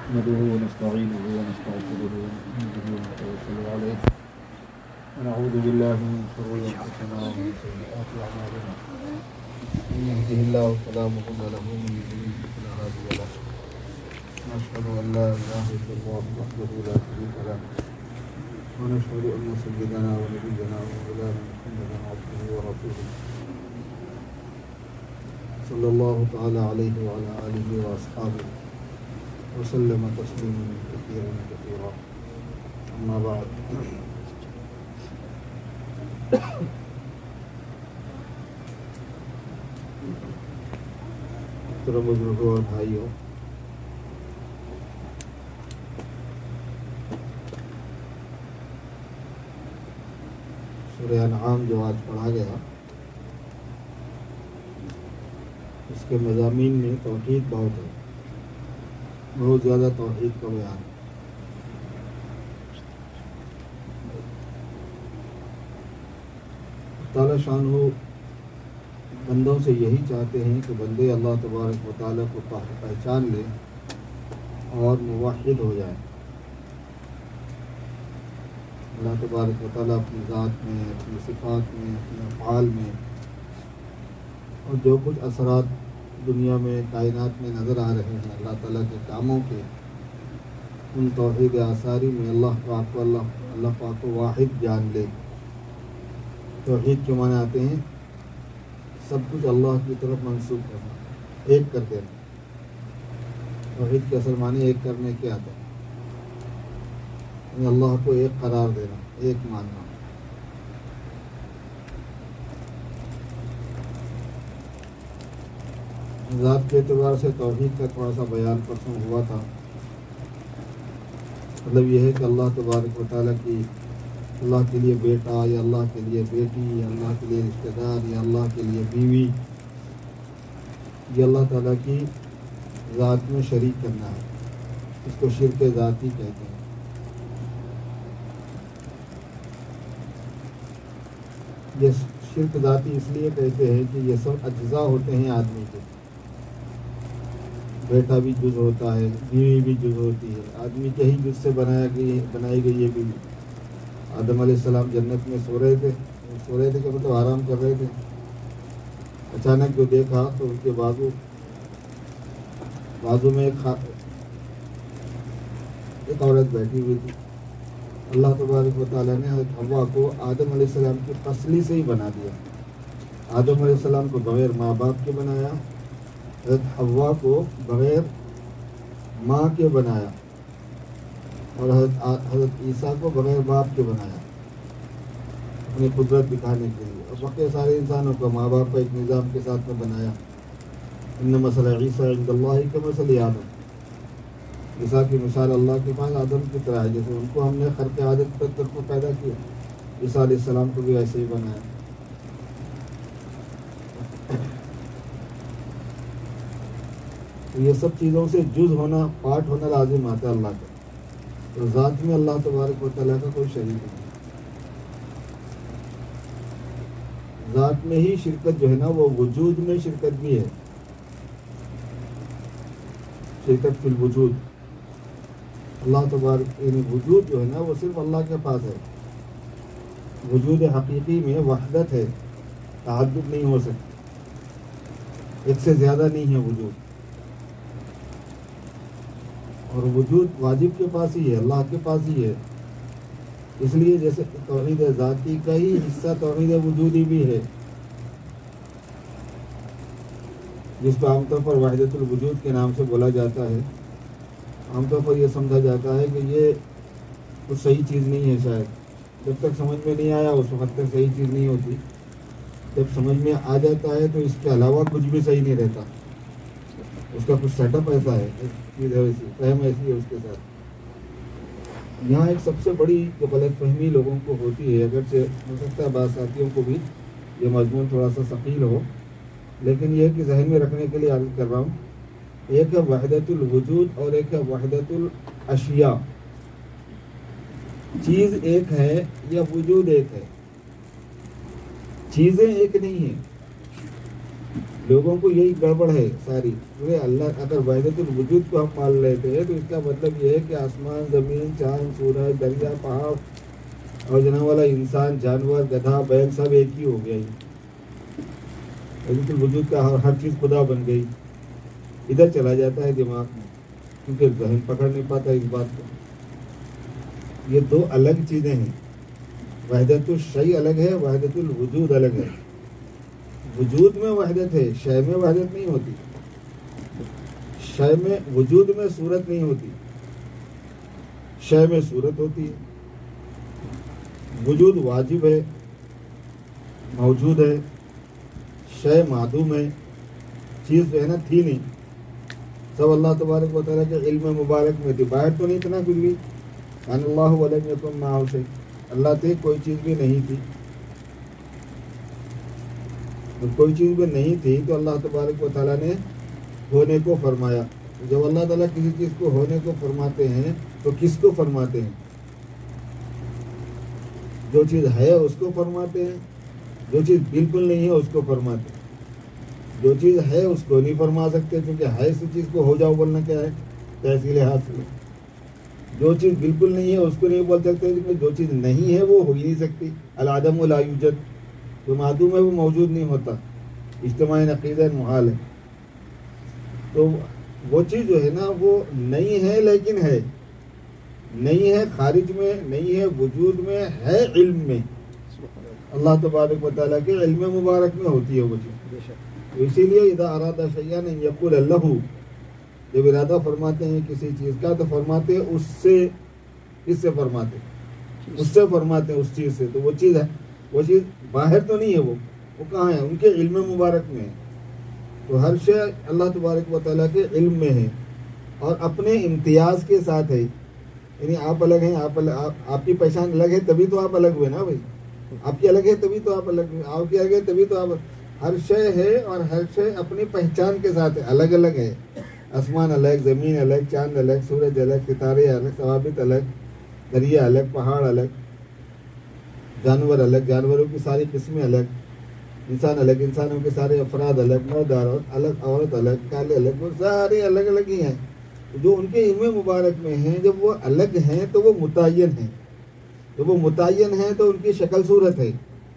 نحمده ونستعينه ونستغفره ونتوكل عليه ونعوذ بالله من شرور أنفسنا ومن سيئات أعمالنا من يهده الله فلا مضل له ومن يضلل فلا هادي له ونشهد أن لا إله إلا الله وحده لا شريك له ونشهد أن سيدنا ونبينا ومولانا محمدا عبده ورسوله صلى الله تعالى عليه وعلى آله وأصحابه وسلم تسليما كثيرا كثيرا أما بعد محترم بزرگوں اور بھائیوں، سورہ انعام جو آج پڑھا گیا اس کے مضامین میں توحید بہت ہے، بہت زیادہ توحید کا بیان ہے۔ تعالیٰ شانہ بندوں سے یہی چاہتے ہیں کہ بندے اللہ تبارک و تعالیٰ کو پہچان لیں اور موحد ہو جائیں۔ اللہ تبارک و تعالیٰ اپنی ذات میں، اپنی صفات میں، اپنے افعال میں اور جو کچھ اثرات دنیا میں کائنات میں نظر آ رہے ہیں اللہ تعالیٰ کے کاموں کے، ان توحید آثاری میں اللہ پاک کو واحد جان لے۔ توحید کے معنی آتے ہیں سب کچھ اللہ کی طرف منسوب کرنا، ایک کر دینا۔ توحید کے اصل معنی ایک کرنے کے آتا ہے، یعنی اللہ کو ایک قرار دینا، ایک ماننا۔ ذات کے اعتبار سے توحید کا تھوڑا سا بیان پرسوں ہوا تھا۔ مطلب یہ ہے کہ اللہ تبارک و تعالیٰ کی، اللہ کے لیے بیٹا یا اللہ کے لیے بیٹی یا اللہ کے لیے رشتہ دار یا اللہ کے لیے بیوی، یہ اللہ تعالیٰ کی ذات میں شریک کرنا ہے، اس کو شرک ذاتی کہتے ہیں۔ یہ شرک ذاتی اس لیے کہتے ہیں کہ یہ سب اجزاء ہوتے ہیں آدمی کے، بیٹا بھی جز ہوتا ہے، بیوی بھی جز ہوتی ہے، آدمی کے ہی جز سے بنائی گئی یہ بیوی۔ آدم علیہ السلام جنت میں سو رہے تھے کہ مطلب آرام کر رہے تھے، اچانک جو دیکھا تو ان کے بازو میں ایک عورت بیٹھی ہوئی تھی۔ اللہ تبارک و تعالیٰ نے حضرت حوا کو آدم علیہ السلام کی تسلی سے ہی بنا دیا۔ آدم علیہ السلام کو بغیر ماں باپ کے بنایا، حضرت حوا کو بغیر ماں کے بنایا، اور حضرت عیسیٰ کو بغیر باپ کے بنایا، اپنی قدرت دکھانے کے لیے۔ اور باقی سارے انسانوں کو ماں باپ کا ایک نظام کے ساتھ میں بنایا۔ ان مثل عیسیٰ عند اللہ کمثل آدم، عیسیٰ کی مثال اللہ کے پاس آدم کی طرح ہے، جیسے ان کو ہم نے خلق عادت پر کو پیدا کیا، عیسیٰ علیہ السلام کو بھی ایسے ہی بنایا۔ یہ سب چیزوں سے جز ہونا، پارٹ ہونا لازم آتا ہے اللہ کا۔ تو ذات میں اللہ تبارک و تعالیٰ کا کوئی شریک نہیں۔ ذات میں ہی شرکت جو ہے نا، وہ وجود میں شرکت بھی ہے، شرکت فی الوجود۔ اللہ تبارک یعنی وجود جو ہے نا وہ صرف اللہ کے پاس ہے۔ وجود حقیقی میں وحدت ہے، تعدد نہیں ہو سکتی، ایک سے زیادہ نہیں ہے وجود، اور وجود واجب کے پاس ہی ہے، اللہ کے پاس ہی ہے۔ اس لیے جیسے توحید ذاتی کا ہی حصہ توحید وجودی بھی ہے، جس کو عام طور پر وحدت الوجود کے نام سے بولا جاتا ہے۔ عام طور پر یہ سمجھا جاتا ہے کہ یہ کچھ صحیح چیز نہیں ہے، شاید جب تک سمجھ میں نہیں آیا اس وقت تک صحیح چیز نہیں ہوتی، جب سمجھ میں آ جاتا ہے تو اس کے علاوہ کچھ بھی صحیح نہیں رہتا، اس کا کچھ سیٹ اپ ایسا ہے، چیز ہے ویسی، فہم ایسی ہے اس کے ساتھ۔ یہاں ایک سب سے بڑی جو غلط فہمی لوگوں کو ہوتی ہے، اگرچہ ہو سکتا ہے بعض ساتھیوں کو بھی یہ مضمون تھوڑا سا ثقیل ہو، لیکن یہ کہ ذہن میں رکھنے کے لیے عرض کر رہا ہوں، ایک ہے وحدت الوجود اور ایک ہے وحدت الاشیاء۔ چیز ایک ہے یا وجود ایک ہے، چیزیں ایک نہیں ہیں۔ لوگوں کو یہی گڑبڑ ہے ساری. اللہ اگر وحدت الوجود کو ہم مان لیتے ہیں تو اس کا مطلب یہ ہے کہ آسمان، زمین، چاند، سورج، دریا، پہاڑ اور جناب والا انسان، جانور، گدھا، بیل سب ایک ہی ہو گیا. وحدت الوجود کا ہر چیز خدا بن گئی. ادھر چلا جاتا ہے دماغ میں کیونکہ ذہن پکڑ نہیں پاتا اس بات کو. یہ دو الگ چیزیں ہیں. وحدت الشیء الگ ہے، وحدت الوجود الگ ہے. وجود میں وحدت ہے، شے میں وحدت نہیں ہوتی. شے میں وجود میں صورت نہیں ہوتی، شے میں صورت ہوتی ہے. وجود واجب ہے، موجود ہے. شے معدوم ہے، چیز جو ہے نا تھی نہیں. سب اللہ تبارک و تعالیٰ کے علم مبارک میں تھی. باہر تو نہیں تھا نا کچھ بھی. کان اللہ ولم یکن معہ شیء، اللہ تھے کوئی چیز بھی نہیں تھی. کوئی چیز بھی نہیں تھی تو اللہ تبارک و تعالیٰ نے ہونے کو فرمایا. جب اللہ تعالیٰ کسی چیز کو ہونے کو فرماتے ہیں تو کس کو فرماتے ہیں؟ جو چیز ہے اس کو فرماتے ہیں، جو چیز بالکل نہیں ہے اس کو فرماتے ہیں. جو چیز ہے اس کو نہیں فرما سکتے کیونکہ ہے اسی چیز کو ہو جاؤ بولنا کیا ہے؟ تحصیل حاصل. جو چیز بالکل نہیں ہے اس کو نہیں بول سکتے کیونکہ جو چیز نہیں ہے وہ ہو ہی نہیں سکتی. العدم لا یوجد، جو معدوم ہے وہ موجود نہیں ہوتا. اجتماعی عقیدہ محال ہے. تو وہ چیز جو ہے نا وہ نہیں ہے لیکن ہے. نہیں ہے خارج میں، نہیں ہے وجود میں، ہے علم میں. اللہ تبارک و تعالیٰ کے علم مبارک میں ہوتی ہے وہ چیز. تو اسی لیے اذا اراد شیئا ان یقول لہ، جب ارادہ فرماتے ہیں کسی چیز کا تو فرماتے ہیں اس سے. کس سے فرماتے ہیں؟ اس سے فرماتے ہیں، اس چیز سے. تو وہ چیز ہے، وہ چیز باہر تو نہیں ہے. وہ کہاں ہے؟ ان کے علم مبارک میں ہے. تو ہر شے اللہ تبارک و تعالیٰ کے علم میں ہے اور اپنے امتیاز کے ساتھ ہے. یعنی آپ الگ ہیں، آپ کی پہچان الگ ہے تبھی تو آپ الگ ہوئے نا بھائی. آپ کی الگ ہے تبھی تو آپ الگ ہوئے. آپ کی الگ ہے تبھی تو آپ. ہر شے ہے اور ہر شے اپنی پہچان کے ساتھ ہے، الگ الگ ہے. آسمان الگ، زمین الگ، چاند الگ، سورج الگ، ستارے الگ، ثوابت الگ، دریا الگ، پہاڑ الگ، جانور الگ، جانوروں کی ساری قسمیں الگ، انسان الگ، انسانوں کے سارے افراد الگ، مرد الگ، عورت الگ، کالے الگ، وہ سارے الگ الگ ہی ہیں. جو ان کے علم مبارک میں ہیں جب وہ الگ ہیں تو وہ متعین ہیں. جب وہ متعین ہیں تو ان کی شکل صورت ہے.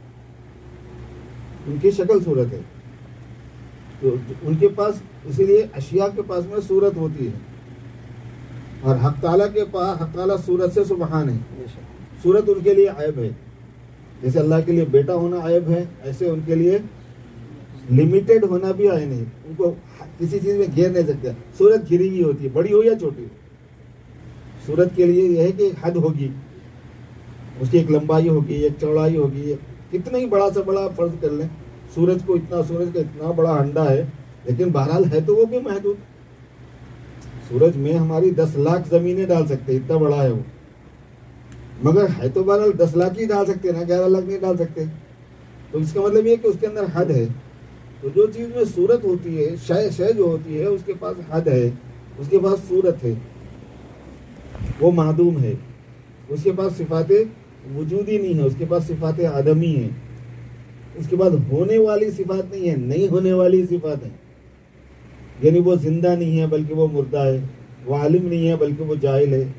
ان کی شکل صورت ہے. تو ان کے پاس اسی لیے اشیاء کے پاس میں صورت ہوتی ہے. اور حق تعالیٰ کے پاس، حق تعالیٰ صورت سے سبحان ہے. صورت ان کے لیے عیب ہے. جیسے اللہ کے لیے بیٹا ہونا عیب ہے، ایسے ان کے لیے لمیٹڈ ہونا بھی عیب نہیں. ان کو کسی چیز میں گھیر نہیں سکتے. صورت گھری ہوئی ہوتی ہے، بڑی ہو یا چھوٹی ہو. صورت کے لیے یہ ہے کہ حد ہوگی، اس کی ایک لمبائی ہوگی، ایک چوڑائی ہوگی. کتنا ہی بڑا سے بڑا فرض کر لیں، سورج کو اتنا، سورج کا اتنا بڑا ہنڈا ہے لیکن بہرحال ہے تو وہ بھی محدود. سورج میں ہماری 10 لاکھ زمینیں ڈال سکتے، اتنا بڑا ہے وہ. مگر ہے تو بہرحال 10 لاکھ ہی ڈال سکتے نا، 11 لاکھ نہیں ڈال سکتے. تو اس کا مطلب یہ کہ اس کے اندر حد ہے. تو جو چیز میں صورت ہوتی ہے، شے جو ہوتی ہے اس کے پاس حد ہے، اس کے پاس صورت ہے، وہ معدوم ہے. اس کے پاس صفات وجودی نہیں ہے، اس کے پاس صفات عدمی ہیں. اس کے بعد ہونے والی صفات نہیں ہے، نہیں ہونے والی صفات ہیں. یعنی وہ زندہ نہیں ہے بلکہ وہ مردہ ہے، وہ عالم نہیں ہے بلکہ وہ جاہل ہے،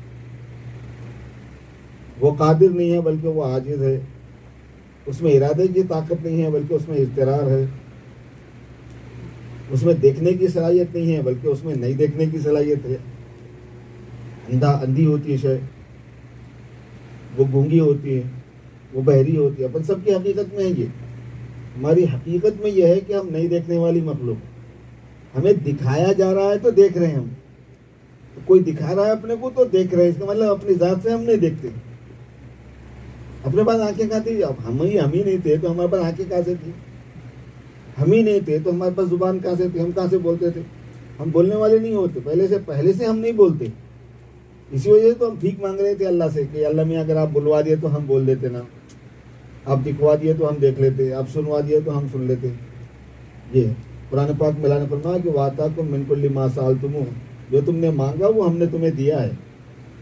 وہ قادر نہیں ہے بلکہ وہ عاجز ہے، اس میں ارادے کی طاقت نہیں ہے بلکہ اس میں اضطرار ہے، اس میں دیکھنے کی صلاحیت نہیں ہے بلکہ اس میں نہیں دیکھنے کی صلاحیت ہے. اندھی ہوتی ہے شے، وہ گونگی ہوتی ہے، وہ بہری ہوتی ہے. اپن سب کی حقیقت میں ہے. یہ ہماری حقیقت میں یہ ہے کہ ہم نہیں دیکھنے والی مخلوق. ہمیں دکھایا جا رہا ہے تو دیکھ رہے ہیں ہم. تو کوئی دکھا رہا ہے اپنے کو تو دیکھ رہے ہیں. اس کا مطلب اپنی ذات سے ہم نہیں دیکھتے. اپنے پاس آنکھیں کہاں تھی؟ اب ہم ہی نہیں تھے تو ہمارے پاس آنکھیں کہاں سے تھی؟ ہم ہی نہیں تھے تو ہمارے پاس زبان کہاں سے تھی؟ ہم کہاں سے بولتے تھے؟ ہم بولنے والے نہیں ہوتے پہلے سے ہم نہیں بولتے. اسی وجہ سے تو ہم بھیک مانگ رہے تھے اللہ سے کہ اللہ میاں اگر آپ بلوا دیے تو ہم بول دیتے نا، آپ دکھوا دیے تو ہم دیکھ لیتے، آپ سنوا دیے تو ہم سن لیتے. یہ قرآن پاک میں اللہ نے فرمایا کہ وَآتَاكُم مِّن كُلِّ مَا سَأَلْتُمُوهُ، جو تم نے مانگا وہ ہم نے تمہیں دیا ہے.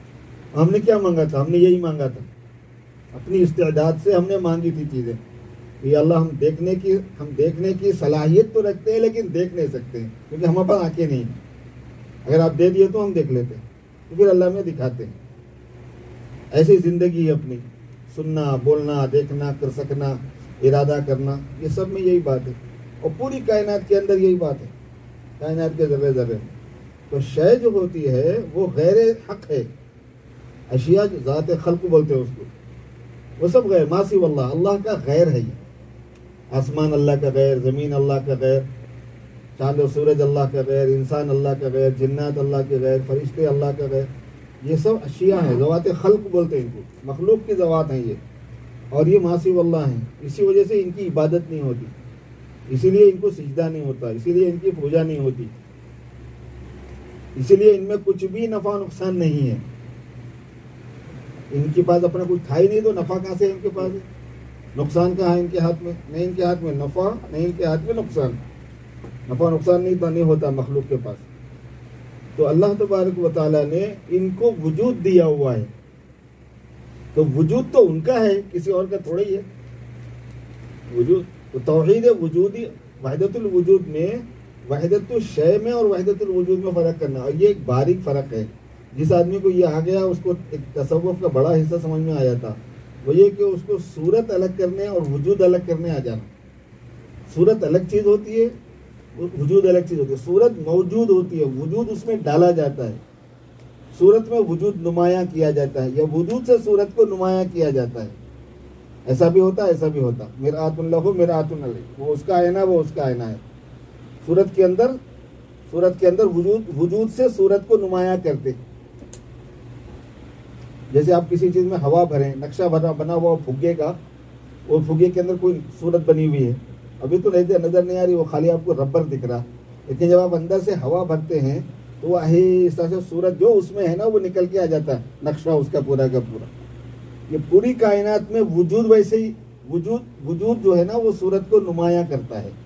ہم نے کیا مانگا تھا؟ ہم نے یہی مانگا تھا. اپنی استعداد سے ہم نے مانگی تھی چیزیں. کہ اللہ ہم دیکھنے کی صلاحیت تو رکھتے ہیں لیکن دیکھ نہیں سکتے ہیں کیونکہ ہمارے پاس آنکھیں نہیں ہیں. اگر آپ دے دیے تو ہم دیکھ لیتے ہیں, تو پھر اللہ میں دکھاتے ہیں. ایسی زندگی ہے اپنی, سننا, بولنا, دیکھنا, کر سکنا, ارادہ کرنا, یہ سب میں یہی بات ہے. اور پوری کائنات کے اندر یہی بات ہے, کائنات کے ذرے ذرے میں. تو شے جو ہوتی ہے وہ غیر حق ہے. اشیاء جو ذات خلق بولتے ہیں اس کو, وہ سب غیر, ما سوی اللہ, اللہ کا غیر ہے. یہ آسمان اللہ کا غیر, زمین اللہ کا غیر, چاند و سورج اللہ کا غیر, انسان اللہ کا غیر, جنات اللہ کے غیر, فرشتے اللہ کا غیر, یہ سب اشیاء ہیں, ذوات خلق بولتے ہیں ان کو, مخلوق کی ذوات ہیں یہ, اور یہ ما سوی اللہ ہیں. اسی وجہ سے ان کی عبادت نہیں ہوتی, اسی لیے ان کو سجدہ نہیں ہوتا, اسی لیے ان کی پوجا نہیں ہوتی, اسی لیے ان میں کچھ بھی نفع نقصان نہیں ہے. ان کے پاس اپنا کچھ تھا ہی نہیں, تو نفع کہاں سے ان کے پاس ہے؟ نقصان کہاں ہے ان کے ہاتھ میں؟ نہیں ان کے ہاتھ میں نفع, نہیں ان کے ہاتھ میں نقصان. نفع نقصان نہیں ہوتا مخلوق کے پاس. تو اللہ تبارک و تعالیٰ نے ان کو وجود دیا ہوا ہے, تو وجود تو ان کا ہے, کسی اور کا تھوڑا ہی ہے وجود. تو توحید وجودی, وحدت الوجود میں, وحدت الشے میں اور وحدت الوجود میں فرق کرنا, اور یہ ایک باریک فرق ہے. جس آدمی کو یہ آ گیا اس کو ایک تصوف کا بڑا حصہ سمجھ میں آ جاتا, وہ یہ کہ اس کو صورت الگ کرنے اور وجود الگ کرنے آ جانا. صورت الگ چیز ہوتی ہے, وجود الگ چیز ہوتی ہے. صورت موجود ہوتی ہے, وجود اس میں ڈالا جاتا ہے. صورت میں وجود نمایاں کیا جاتا ہے, یا وجود سے صورت کو نمایاں کیا جاتا ہے. ایسا بھی ہوتا ہے, ایسا بھی ہوتا. مرآت اللہ مرآت علیہ, وہ اس کا آئینہ, وہ اس کا آئینہ ہے. صورت کے اندر وجود سے صورت کو نمایاں کرتے. جیسے آپ کسی چیز میں ہوا بھریں, نقشہ بنا ہوا پھگے کا, وہ پھگے کے اندر کوئی صورت بنی ہوئی ہے, ابھی تو نظر نہیں آ رہی, وہ خالی آپ کو ربر دکھ رہا. لیکن جب آپ اندر سے ہوا بھرتے ہیں تو وہ آہستہ سے صورت جو اس میں ہے نا وہ نکل کے آ جاتا ہے, نقشہ اس کا پورا کا پورا. یہ پوری کائنات میں وجود ویسے ہی, وجود جو ہے نا وہ صورت کو نمایاں کرتا ہے.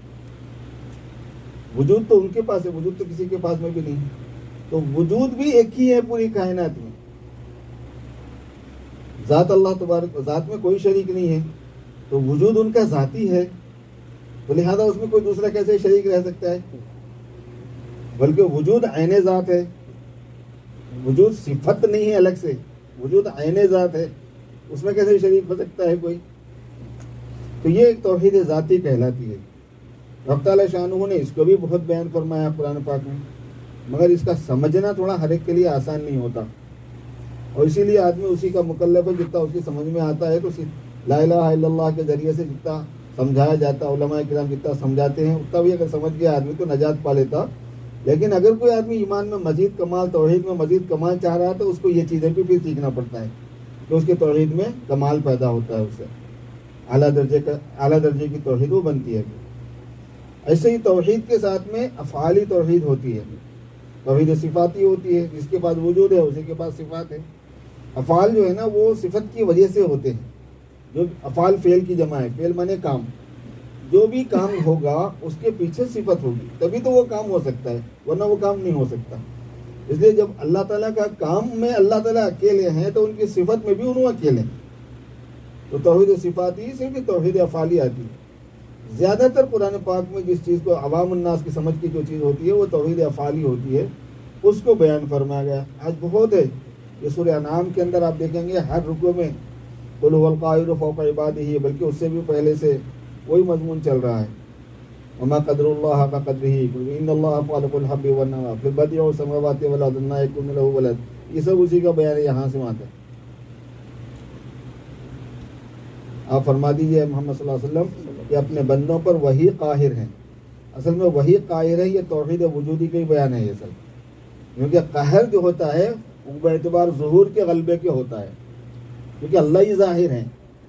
وجود تو ان کے پاس ہے, وجود تو کسی کے پاس میں بھی نہیں ہے. تو وجود بھی ایک ہی ہے پوری کائنات میں. ذات اللہ تبارک, ذات میں کوئی شریک نہیں ہے, تو وجود ان کا ذاتی ہے, تو لہذا اس میں کوئی دوسرا کیسے شریک رہ سکتا ہے؟ بلکہ وجود عین ذات ہے, وجود صفت نہیں ہے الگ سے, وجود عین ذات ہے, اس میں کیسے شریک ہو سکتا ہے کوئی؟ تو یہ ایک توحید ذاتی کہلاتی ہے. رب تعالیٰ شانہ نے اس کو بھی بہت بیان فرمایا قرآن پاک میں, مگر اس کا سمجھنا تھوڑا ہر ایک کے لیے آسان نہیں ہوتا, اور اسی لیے آدمی اسی کا مکلف ہے. جتنا اس کی سمجھ میں آتا ہے تو لا الہ الا اللہ کے ذریعے سے جتنا سمجھایا جاتا, علماء کرام جتنا سمجھاتے ہیں اتنا بھی اگر سمجھ گیا آدمی تو نجات پا لیتا. لیکن اگر کوئی آدمی ایمان میں مزید کمال, توحید میں مزید کمال چاہ رہا ہے تو اس کو یہ چیزیں بھی پھر سیکھنا پڑتا ہے کہ اس کے توحید میں کمال پیدا ہوتا ہے, اس سے اعلیٰ درجے کی توحید وہ بنتی ہے. ایسے ہی توحید کے ساتھ میں افعالی توحید ہوتی ہے, توحید صفاتی ہوتی ہے. جس کے پاس وجود ہے اسی کے پاس صفات ہے. افعال جو ہے نا وہ صفت کی وجہ سے ہوتے ہیں. جو افعال فعل کی جمع ہے, فعل مانے کام, جو بھی کام ہوگا اس کے پیچھے صفت ہوگی تبھی تو وہ کام ہو سکتا ہے, ورنہ وہ کام نہیں ہو سکتا. اس لیے جب اللہ تعالیٰ کا کام میں اللہ تعالیٰ اکیلے ہیں تو ان کی صفت میں بھی انہوں اکیلے ہیں. تو توحید صفاتی سے بھی توحید افعالی آتی ہے. زیادہ تر قرآن پاک میں جس چیز کو عوام الناس کی سمجھ کی جو چیز ہوتی ہے وہ توحید افعالی ہوتی ہے, اس کو بیان فرمایا گیا. آج بہت ہے, یہ سورہ انعام کے اندر آپ دیکھیں گے ہر رکوع میں قل هو القاہر فوق عبادہ, بلکہ اس سے بھی پہلے سے وہی مضمون چل رہا ہے. وما قدر اللہ حق قدرہ ان اللہ فالق الحب والنوى پھر بدیع السماوات والارض لا یکون له ولد. یہ سب اسی کا بیان ہے, یہاں سے وہاں تک. آپ فرما دیجئے محمد صلی اللہ علیہ وسلم کہ اپنے بندوں پر وہی قاہر ہیں. اصل میں وہی قاہر ہے, یہ توحید وجودی کا ہی بیان ہے یہ سب. کیونکہ قہر جو ہوتا ہے وہ باعتبار ظہور کے غلبے کے ہوتا ہے, کیونکہ اللہ ہی ظاہر ہیں.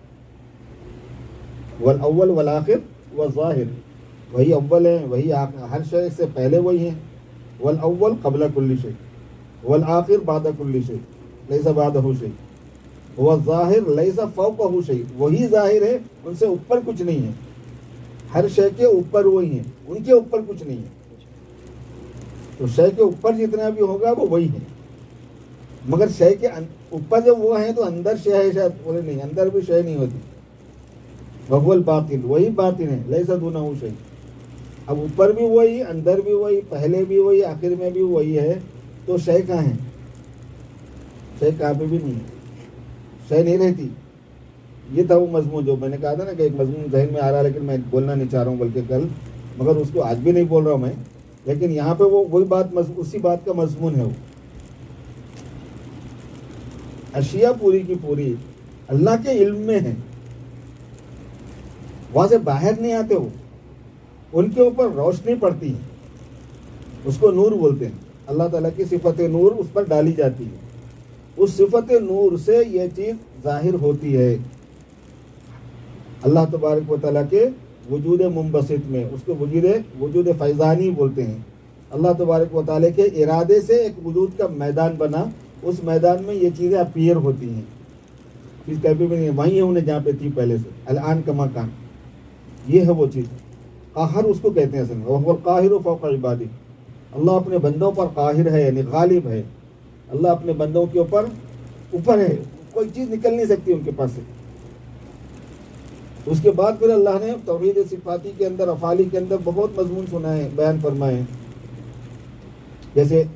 والاول والآخر والظاہر, وہی اول ہیں, وہی ہر شے سے پہلے وہی ہیں. والاول قبل کل شیء والآخر بعد کل شیء لیس بعدہ شیء والظاہر لیس فوقہ شیء, وہی ظاہر ہے, ان سے اوپر کچھ نہیں ہے. ہر شے کے اوپر وہی ہیں, ان کے اوپر کچھ نہیں ہے. تو شے کے اوپر جتنا بھی ہوگا وہ وہی ہے, مگر شے کے اوپر جب وہ ہیں تو اندر شے ہے شاید, بولے نہیں, اندر بھی شے نہیں ہوتی. وهو الباطن، وہی باطن ہے، لیس دونہ شیء. اب اوپر بھی وہی، اندر بھی وہی، پہلے بھی وہی، آخر میں بھی وہی ہے، تو شے کہاں ہے؟ شے کہاں پہ بھی نہیں ہے، شے نہیں رہتی. یہ تھا وہ مضمون جو میں نے کہا تھا نا کہ ایک مضمون ذہن میں آ رہا ہے لیکن میں بولنا نہیں چاہ رہا ہوں بلکہ کل، مگر اس کو آج بھی نہیں بول رہا ہوں میں، لیکن یہاں پہ وہی بات، اسی بات کا مضمون ہے. وہ اشیاء پوری کی پوری اللہ کے علم میں ہے، وہاں سے باہر نہیں آتے، وہ ان کے اوپر روشنی پڑتی ہے، اس کو نور بولتے ہیں. اللہ تعالیٰ کی صفت نور اس پر ڈالی جاتی ہے، اس صفت نور سے یہ چیز ظاہر ہوتی ہے. اللہ تبارک و تعالیٰ کے وجود منبسط میں، اس کو وجود فیضانی بولتے ہیں. اللہ تبارک و تعالیٰ کے ارادے سے ایک وجود کا میدان بنا، اس میدان میں یہ چیزیں اپیئر ہوتی ہیں. چیز کبھی بھی نہیں وہیں ہے انہیں جہاں پہ تھی پہلے سے، الان کما کان. یہ ہے وہ چیز. قاہر اس کو کہتے ہیں اصل میں، وہ القاہر فوق عبادی. اللہ اپنے بندوں پر قاہر ہے، یعنی غالب ہے. اللہ اپنے بندوں کے اوپر ہے، کوئی چیز نکل نہیں سکتی ان کے پاس سے. اس کے بعد پھر اللہ نے توحید صفاتی کے اندر، افعالی کے اندر بہت مضمون سنائے، بیان فرمائے. جیسے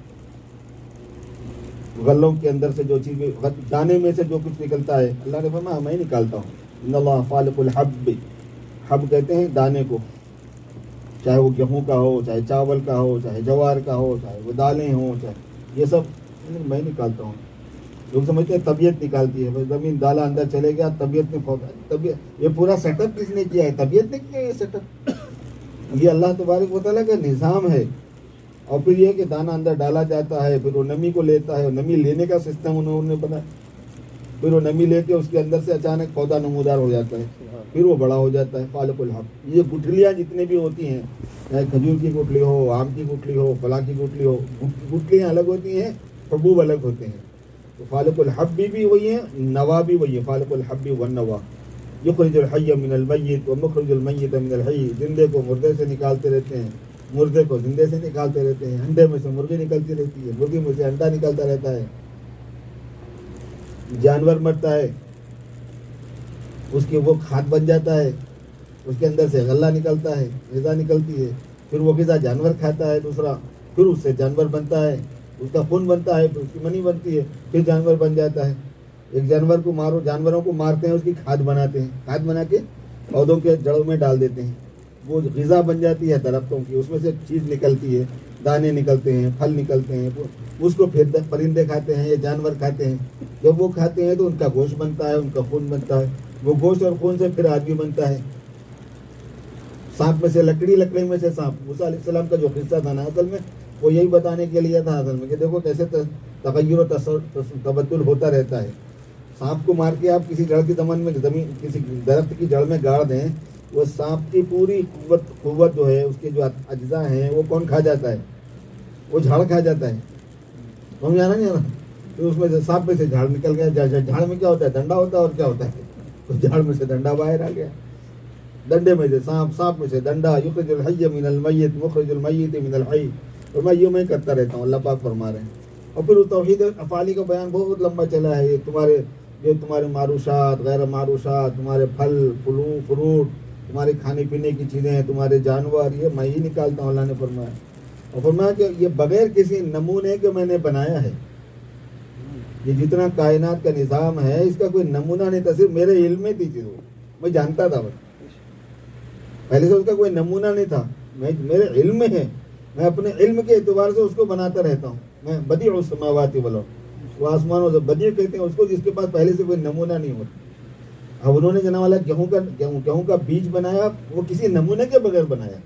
غلوں کے اندر سے جو چیز، دانے میں سے جو کچھ نکلتا ہے، اللہ نے فرمایا میں ہی نکالتا ہوں. ان اللہ فالق الحب، حب کہتے ہیں دانے کو، چاہے وہ گیہوں کا ہو، چاہے چاول کا ہو، چاہے جوار کا ہو، چاہے وہ دالیں ہوں، چاہے یہ سب میں نکالتا ہوں. لوگ سمجھتے ہیں طبیعت نکالتی ہے، زمین دالا اندر چلے گیا، طبیعت نے طبیعت، یہ پورا سیٹ اپ کس نے کیا ہے؟ طبیعت نے کیا ہے یہ سیٹ اپ. یہ اللہ تبارک و تعالیٰ کا نظام ہے. اور پھر یہ کہ دانہ اندر ڈالا جاتا ہے، پھر وہ نمی کو لیتا ہے، نمی لینے کا سسٹم انہوں نے بنایا. پھر وہ نمی لے کے اس کے اندر سے اچانک پودا نمودار ہو جاتا ہے، پھر وہ بڑا ہو جاتا ہے. فالق الحب. یہ گٹھلیاں جتنے بھی ہوتی ہیں، چاہے کھجور کی گٹھلی ہو، آم کی گٹھلی ہو، فلاں کی گٹھلی ہو، گٹھلیاں الگ ہوتی ہیں، حبوب الگ ہوتے ہیں. تو فالق الحب بھی وہی ہے، نوا بھی وہی ہے. فالق الحب والنوا. یخرج الحی من المیت ومخرج المیت من الحی. زندے کو مردے سے نکالتے رہتے ہیں، مردے کو زندے سے نکالتے رہتے ہیں. انڈے میں سے مرغی نکلتی رہتی ہے، مرغی میں سے انڈا نکلتا رہتا ہے. جانور مرتا ہے، اس کی وہ کھاد بن جاتا ہے، اس کے اندر سے غلہ نکلتا ہے، غذا نکلتی ہے. پھر وہ غذا جانور کھاتا ہے دوسرا، پھر اس سے جانور بنتا ہے، اس کا خون بنتا ہے، پھر اس کی منی بنتی ہے، پھر جانور بن جاتا ہے. ایک جانور کو مارو، جانوروں کو مارتے ہیں، اس کی کھاد بناتے ہیں، کھاد بنا کے پودوں کے جڑوں میں ڈال دیتے ہیں. وہ غذا بن جاتی ہے درختوں کی، اس میں سے چیز نکلتی ہے، دانے نکلتے ہیں، پھل نکلتے ہیں. اس کو پھر پرندے کھاتے ہیں یا جانور کھاتے ہیں. جب وہ کھاتے ہیں تو ان کا گوشت بنتا ہے، ان کا خون بنتا ہے. وہ گوشت اور خون سے پھر آدمی بنتا ہے. سانپ میں سے لکڑی، لکڑی میں سے سانپ. موسیٰ علیہ السلام کا جو قصہ تھا نا، اصل میں وہ یہی بتانے کے لیے تھا اصل میں، کہ دیکھو کیسے تغیر و تبدل ہوتا رہتا ہے. سانپ کو مار کے آپ کسی جڑ کی دمن میں، کسی درخت کی جڑ میں گاڑ دیں، وہ سانپ کی پوری قوت جو ہے، اس کے جو اجزاء ہیں، وہ کون کھا جاتا ہے؟ وہ جھاڑ کھا جاتا ہے. سمجھ آ رہا نہیں آ رہا؟ تو اس میں سے سانپ میں سے جھاڑ نکل گیا. جھاڑ میں کیا ہوتا ہے؟ ڈنڈا ہوتا ہے. اور کیا ہوتا ہے؟ تو جھاڑ میں سے ڈنڈا باہر آ گیا، ڈنڈے میں سے سانپ، سانپ میں سے ڈنڈا. یخرج الحی من المیت مخرج المیت من الحی. اور میں یوں میں کرتا رہتا ہوں، اللہ پاک فرما رہے ہیں. اور پھر توحید افعالی کا بیان بہت لمبا چلا ہے. یہ تمہارے معروشات، غیر معروشات، تمہارے پھل فروٹ، تمہارے کھانے پینے کی چیزیں، تمہارے جانور، یہ میں ہی نکالتا ہوں، اللہ نے فرمایا. اور فرمایا کہ یہ بغیر کسی نمونے کے میں نے بنایا ہے. یہ جتنا کائنات کا نظام ہے، اس کا کوئی نمونہ نہیں تھا، صرف میرے علم میں تھی چیز. وہ میں جانتا تھا، بس پہلے سے اس کا کوئی نمونہ نہیں تھا. میرے علم میں ہے، میں اپنے علم کے اعتبار سے اس کو بناتا رہتا ہوں. میں بدیع السماوات والارض، وہ آسمان و بدیع کہتے ہیں اس کو جس کے پاس پہلے سے کوئی نمونہ نہیں ہوتا. اب انہوں نے جناب والا گیہوں کا بیج بنایا، وہ کسی نمونے کے بغیر بنایا.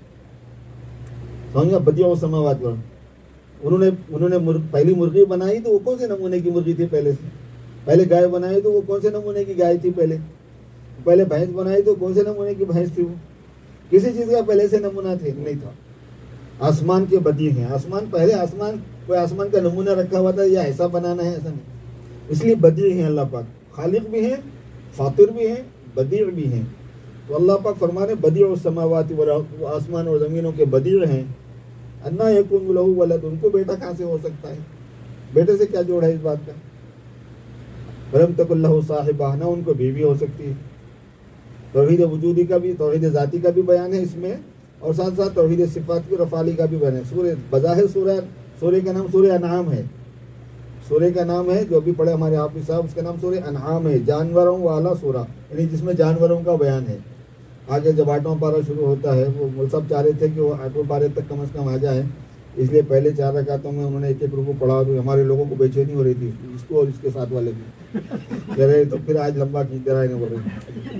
سمجھا؟ بدیع السماوات والارض. انہوں نے پہلی مرغی بنائی تو وہ کون سے نمونے کی مرغی تھی پہلے سے؟ پہلے گائے بنائی تو وہ کون سے نمونے کی گائے تھی؟ پہلے بھینس بنائی تو کون سے نمونے کی بھینس تھی؟ وہ کسی چیز کا پہلے سے نمونہ نہیں تھا. آسمان کے بدیع ہیں. پہلے کوئی آسمان کا نمونہ رکھا ہوا تھا یا ایسا بنانا ہے؟ ایسا نہیں. اس لیے بدیع ہیں اللہ پاک. خالق بھی ہیں، فاطر بھی ہیں، بدیع بھی ہیں. تو اللہ پاک فرما رہے بدیع السماوات والارض، وہ آسمان اور زمینوں کے بدیع ہیں. انا یکون لہ ولد، ان کو بیٹا کہاں سے ہو سکتا ہے؟ بیٹے سے کیا جوڑ ہے اس بات کا؟ ولم تکن لہ صاحبہ، نہ ان کو بیوی ہو سکتی ہے. توحید وجودی کا بھی، توحید ذاتی کا بھی بیان ہے اس میں، اور ساتھ ساتھ توحید صفات کی رفالی کا بھی بیان ہے۔ سورہ بظاہر سورہ کا نام سورہ انعام ہے، سورہ کا نام ہے جو بھی پڑھے ہمارے حافظ صاحب، اس کا نام سورہ انعام ہے، جانوروں والا سورہ، یعنی جس میں جانوروں کا بیان ہے۔ آگے جب 8واں پارہ شروع ہوتا ہے، وہ مول صاحب چاہ رہے تھے کہ وہ 8ویں پارے تک کم از کم آ جائے، اس لیے پہلے 4 رکعتوں میں انہوں نے ایک رکوع پڑھا، تو ہمارے لوگوں کو بے چینی ہو رہی تھی، اس کو اور اس کے ساتھ والے بھی کہہ رہے تو پھر آج لمبا کھینچتے رہے بول رہے۔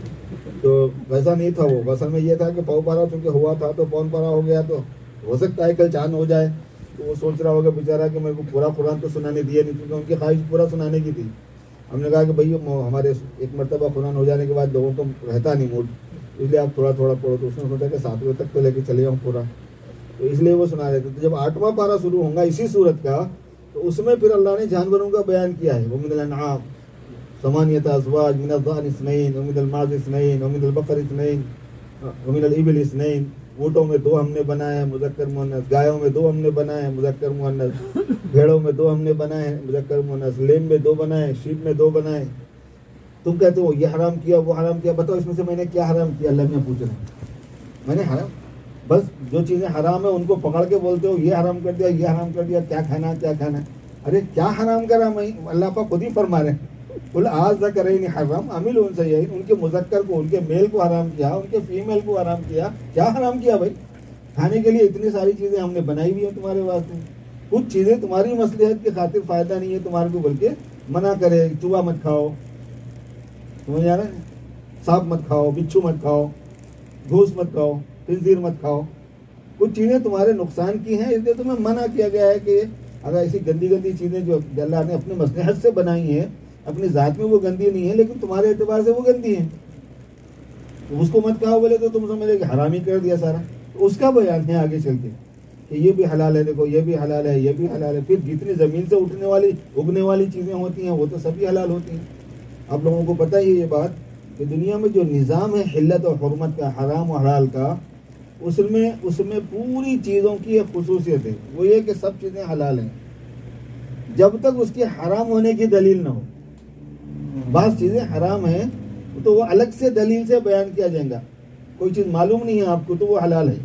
تو ویسا نہیں تھا، وہ اصل میں یہ تھا کہ پاؤ پارا چونکہ ہوا تھا تو پون پارا ہو گیا، تو ہو سکتا ہے کل چاند ہو جائے، تو وہ سوچ رہا ہوگا بیچارہ کہ میرے کو پورا قرآن تو سنانے دیا نہیں، کیونکہ ان کی خواہش پورا سنانے کی تھی۔ ہم نے کہا کہ بھائی ہمارے ایک مرتبہ قرآن ہو جانے کے بعد لوگوں کو رہتا نہیں موڈ، اس لیے آپ تھوڑا تھوڑا پڑھو، تو اس نے سوچا کہ 7ویں تک تو لے کے چلے جاؤں پورا، تو اس لیے وہ سنا رہے تھے۔ تو جب 8واں پارہ شروع ہوگا اسی صورت کا، تو اس میں پھر اللہ نے جانوروں کا بیان کیا ہے، وَمِنَ الْأَنْعَامِ ثَمَانِيَةَ أَزْوَاجٍ مِنَ الضَّأْنِ اثْنَيْنِ وَمِنَ الْمَعْزِ اثْنَيْنِ وَمِنَ الْبَقَرِ اثْنَيْنِ وَمِنَ الْإِبِلِ اثْنَيْنِ، اونٹوں میں 2 ہم نے بنائے ہیں مذکر مؤنث، گایوں میں 2 ہم نے بنائے ہیں مذکر مؤنث، بھیڑوں میں 2 ہم نے بنائے ہیں مذکر مؤنث، لیم میں 2 بنائے، شیپ میں 2 بنائے۔ تم کہتے ہو یہ حرام کیا وہ حرام کیا، بتاؤ اس میں سے میں نے کیا حرام کیا؟ اللہ نے پوچھ رہا ہے، میں نے حرام، بس جو چیزیں حرام ہیں ان کو پکڑ کے بولتے ہو یہ حرام کر دیا یہ حرام کر دیا، کیا کھانا کیا کھانا، ارے کیا حرام کرا میں؟ اللہ پاک خود ہی فرما رہے ہیں، قل اذکرین حرم عامل انثیین، ان کے مذکر کو، ان کے میل کو حرام کیا، ان کے فیمیل کو حرام کیا، کیا حرام کیا بھائی؟ کھانے کے لیے اتنی ساری چیزیں ہم نے بنائی ہوئی ہیں تمہارے واسطے، کچھ چیزیں تمہاری مصلحت کی خاطر فائدہ نہیں ہے تمہارے کو، بلکہ منع کرے، چوہا مت کھاؤ، سمجھ آ رہا ہے، سانپ مت کھاؤ، بچھو مت کھاؤ، گھوس مت کھاؤ، خنزیر مت کھاؤ، کچھ چیزیں تمہارے نقصان کی ہیں، اس لیے تمہیں منع کیا گیا ہے کہ اگر ایسی گندی گندی چیزیں جو اللہ نے اپنے مصلحت سے بنائی ہیں، اپنی ذات میں وہ گندی نہیں ہے لیکن تمہارے اعتبار سے وہ گندی ہیں، تو اس کو مت کھاؤ بولے تو تم سمجھے کہ حرام ہی کر دیا سارا، تو اس کا بیان ہے آگے چل کے کہ یہ بھی حلال ہے، دیکھو یہ بھی حلال ہے یہ بھی حلال ہے۔ پھر جتنی زمین سے اگنے والی چیزیں ہوتی ہیں وہ تو سبھی حلال ہوتی ہیں۔ آپ لوگوں کو پتہ ہی ہے یہ بات کہ دنیا میں جو نظام ہے حلت اور حرمت کا، حرام و حلال کا، اس میں پوری چیزوں کی ایک خصوصیت ہے، وہ یہ کہ سب چیزیں حلال ہیں جب تک اس کے حرام ہونے کی دلیل نہ ہو۔ بعض چیزیں حرام ہیں تو وہ الگ سے دلیل سے بیان کیا جائے گا، کوئی چیز معلوم نہیں ہے آپ کو تو وہ حلال ہے،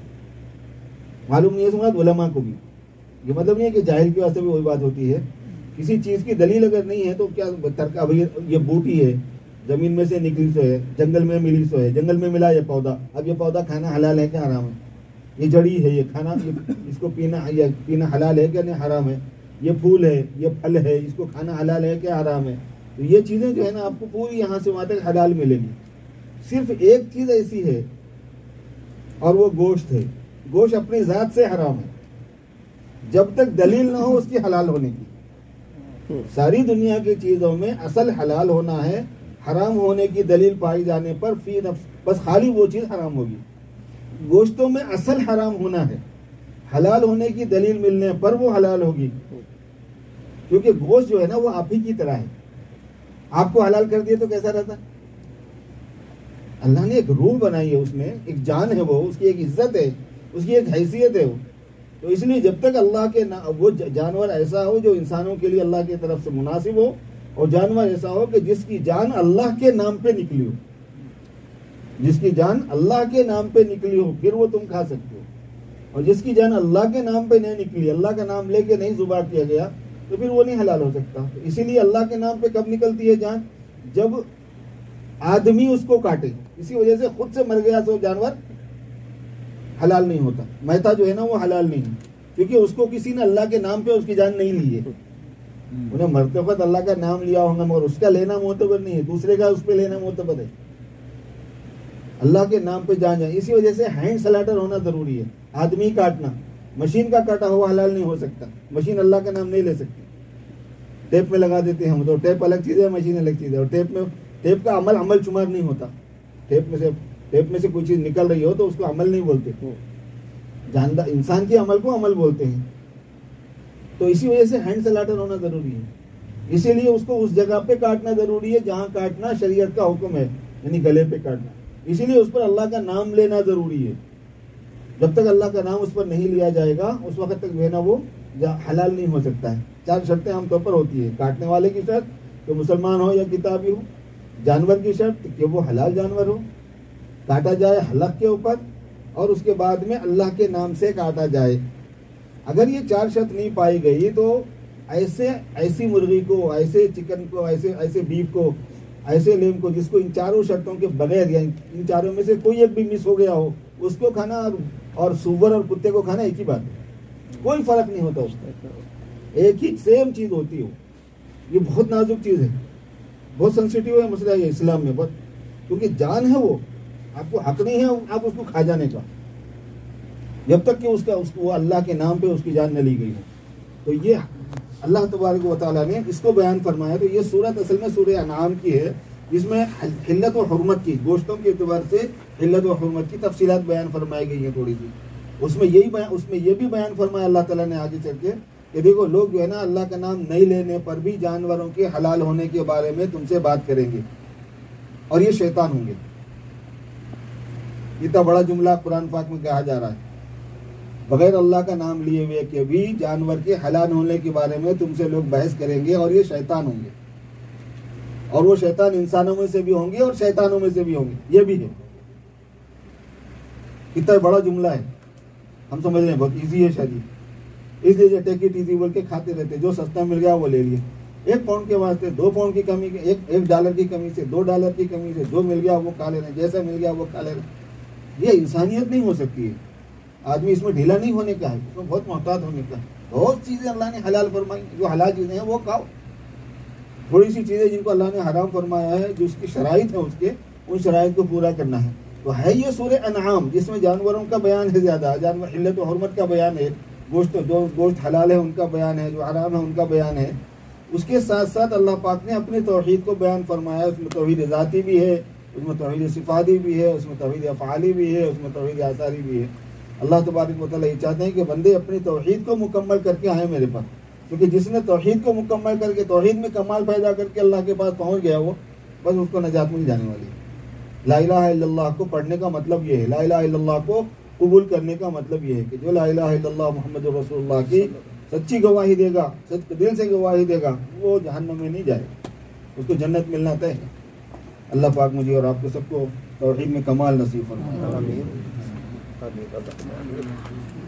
معلوم نہیں ہے سمجھ علماء کو بھی، یہ مطلب نہیں ہے کہ جاہل کے واسطے بھی وہی بات ہوتی ہے، کسی چیز کی دلیل اگر نہیں ہے تو کیا ترک، اب یہ بوٹی ہے زمین میں سے نکلی سو ہے، جنگل میں ملی سو ہے، جنگل میں ملا یہ پودا، اب یہ پودا کھانا حلال ہے کہ حرام ہے؟ یہ جڑی ہے، یہ کھانا، اس کو پینا حلال ہے کہ نہیں حرام ہے؟ یہ پھول ہے، یہ پھل ہے، اس کو کھانا حلال ہے کہ حرام ہے؟ تو یہ چیزیں جو ہے نا آپ کو پوری یہاں سے وہاں تک حلال ملے گی، صرف ایک چیز ایسی ہے اور وہ گوشت ہے، گوشت اپنی ذات سے حرام ہے جب تک دلیل نہ ہو اس کی حلال ہونے کی۔ ساری دنیا کی چیزوں میں اصل حلال ہونا ہے، حرام ہونے کی دلیل پائی جانے پر فی نفس بس خالی وہ چیز حرام ہوگی۔ گوشتوں میں اصل حرام ہونا ہے، حلال ہونے کی دلیل ملنے پر وہ حلال ہوگی، کیونکہ گوشت جو ہے نا وہ آپ ہی کی طرح ہے، آپ کو حلال کر دیا تو کیسا رہتا؟ اللہ نے ایک روح بنائی ہے، اس میں ایک جان ہے، وہ اس کی ایک عزت ہے، اس کی ایک حیثیت ہے، وہ تو اس لیے جب تک اللہ کے وہ جانور ایسا ہو جو انسانوں کے لیے اللہ کی طرف سے مناسب ہو، اور جانور ایسا ہو کہ جس کی جان اللہ کے نام پہ نکلی ہو، جس کی جان اللہ کے نام پہ نکلی ہو پھر وہ تم کھا سکتے ہو، اور جس کی جان اللہ کے نام پہ نہیں نکلی، اللہ کا نام لے کے نہیں ذبح کیا گیا تو پھر وہ نہیں حلال ہو سکتا۔ اسی لیے اللہ کے نام پہ کب نکلتی ہے جان؟ جب آدمی اس کو کاٹے، اسی وجہ سے خود سے مر گیا تو جانور حلال نہیں ہوتا، میتا جو ہے نا وہ حلال نہیں ہے، کیونکہ اس کو کسی نے اللہ کے نام پہ اس کی جان نہیں لی ہے، انہیں مرتے وقت اللہ کا نام لیا ہوگا مگر اس کا لینا معتبر نہیں ہے، دوسرے کا اس پہ لینا معتبر ہے، اللہ کے نام پہ جان جائے۔ اسی وجہ سے ہینڈ سلاٹر ہونا ضروری ہے، آدمی کاٹنا، مشین کا کاٹا ہوا حلال نہیں ہو سکتا، مشین اللہ کا نام نہیں لے سکتی، ٹیپ میں لگا دیتے ہیں ہم تو، ٹیپ الگ چیز ہے مشین الگ چیز ہے، اور ٹیپ کا عمل شمار نہیں ہوتا، ٹیپ میں سے کوئی چیز نکل رہی ہو تو اس کو عمل نہیں بولتے، جاندار انسان کے عمل کو عمل بولتے ہیں، تو اسی وجہ سے ہینڈ سلاٹر ہونا ضروری ہے، اسی لیے اس کو اس جگہ پہ کاٹنا ضروری ہے جہاں کاٹنا شریعت کا حکم ہے، یعنی گلے پہ کاٹنا، اسی لیے اس پر اللہ کا نام لینا ضروری ہے، جب تک اللہ کا نام اس پر نہیں لیا جائے گا اس وقت تک جو ہے نا وہ حلال نہیں ہو سکتا ہے۔ 4 شرطیں عام طور پر ہوتی ہے، کاٹنے والے کی شرط کہ مسلمان ہو یا کتابی ہو، جانور کی شرط کہ وہ حلال جانور ہو، کاٹا جائے حلق کے اوپر اور اس کے بعد میں اللہ کے نام سے کاٹا جائے. اگر یہ 4 شرط نہیں پائی گئی تو ایسی مرغی کو، ایسے چکن کو، ایسے بیف کو، ایسے لیم کو جس کو ان 4 شرطوں کے بغیر یا ان 4 میں سے کوئی ایک بھی مس ہو گیا ہو، اس کو کھانا اور سور اور کتے کو کھانا ایک ہی بات ہے، کوئی فرق نہیں ہوتا اس کا، ایک ہی سیم چیز ہوتی ہو. یہ بہت نازک چیز ہے، بہت سینسیٹیو ہے مسئلہ یہ اسلام میں بہت، کیونکہ جان ہے، وہ آپ کو حق نہیں ہے آپ اس کو کھا جانے کا جب تک کہ وہ اللہ کے نام پہ اس کی جان نہ لی گئی ہو. تو یہ اللہ تبارک و تعالیٰ نے اس کو بیان فرمایا. تو یہ صورت اصل میں سورہ انعام کی ہے، جس میں حلت و حرمت کی، گوشتوں کے اعتبار سے حلت و حرمت کی تفصیلات بیان فرمائی گئی ہیں تھوڑی سی. اس میں یہ بھی بیان فرمایا اللہ تعالیٰ نے آگے چل کے کہ دیکھو لوگ جو ہے نا اللہ کا نام نہیں لینے پر بھی جانوروں کے حلال ہونے کے بارے میں تم سے بات کریں گے اور یہ شیطان ہوں گے. اتنا بڑا جملہ قرآن پاک میں کہا جا رہا ہے، بغیر اللہ کا نام لیے ہوئے کہ بھی جانور کے حلال ہونے کے بارے میں تم سے لوگ بحث کریں گے اور یہ شیطان ہوں گے، اور وہ شیطان انسانوں میں سے بھی ہوں گے اور شیطانوں میں سے بھی ہوں گے. یہ بھی ہے، اتنا بڑا جملہ ہے، ہم سمجھ رہے ہیں بہت ایزی ہے شادی، اس لیے ٹیک اٹ ایزی بول کے کھاتے رہتے، جو سستا مل گیا وہ لے لیے. 1 پاؤنڈ کے واسطے 2 پاؤنڈ کی کمی، 1 ڈالر کی کمی سے 2 ڈالر کی کمی سے جو مل گیا وہ کھا لے رہے، جیسا مل گیا وہ کھا لے رہے. یہ انسانیت نہیں ہو سکتی ہے. آدمی اس میں ڈھیلا نہیں ہونے کا ہے، اس میں بہت محتاط ہونے کا ہے. بہت چیزیں اللہ نے حلال فرمائی، جو حلال چیزیں ہیں وہ کھاؤ. تھوڑی سی چیزیں جن کو اللہ نے حرام فرمایا ہے، جو اس کی شرائط ہے، ان شرائط کو پورا کرنا ہے. تو ہے یہ سورہ انعام جس میں جانوروں کا بیان ہے، زیادہ جانور حلت و حرمت کا بیان ہے، جو گوشت حلال ہے ان کا بیان ہے، جو حرام ہے ان کا بیان ہے. اس کے ساتھ ساتھ اللہ پاک نے اپنے توحید کو بیان فرمایا. اس میں توحید ذاتی بھی ہے، اس میں توحید صفاتی بھی ہے، اس میں توحید افعالی بھی ہے، اس میں توحید آثاری بھی ہے. اللہ تبارک و تعالیٰ یہ چاہتے ہیں کہ بندے اپنی توحید کو مکمل کر کے آئیں میرے پاس، کیونکہ جس نے توحید کو مکمل کر کے توحید میں کمال پیدا کر کے اللہ کے پاس پہنچ گیا وہ بس اس کو نجات مل جانے والی ہے. لا الہ الا اللہ کو پڑھنے کا مطلب یہ ہے، لا الہ الا اللہ کو قبول کرنے کا مطلب یہ ہے کہ جو لا الہ الا اللہ محمد رسول اللہ کی سچی گواہی دے گا، سچ دل سے گواہی دے گا، وہ جہنم میں نہیں جائے، اس کو جنت ملنا طے ہے. اللہ پاک مجھے اور آپ کو سب کو توحید میں کمال نصیب فرمائے.